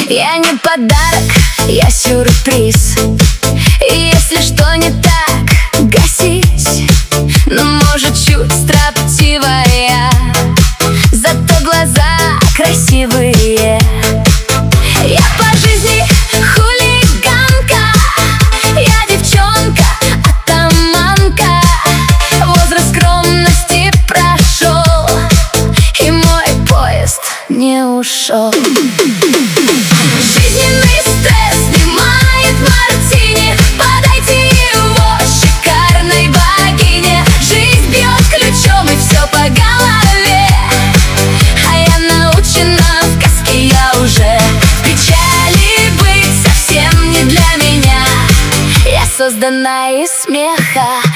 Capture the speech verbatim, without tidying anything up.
Я не подарок, я сюрприз. И если что не так, гасись. Но может чуть строптивая, зато глаза красивые. Я по жизни хулиганка, я девчонка, атаманка. Возраст скромности прошел, и мой поезд не ушел. Жизненный стресс снимает мартини, подайте его шикарной богине. Жизнь бьет ключом и все по голове, а я научена в сказке, я уже в печали быть совсем не для меня. Я создана из смеха.